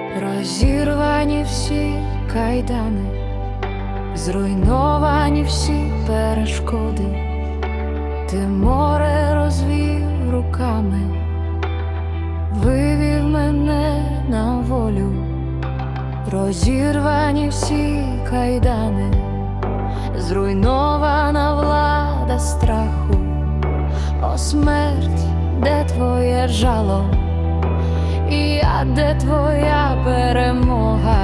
Розірвані всі кайдани, зруйновані всі перешкоди, ти море розвів руками, вивів мене на волю. Розірвані всі кайдани, зруйнована влада страху. О, смерть, де твоє жало? І я, де твоя перемога?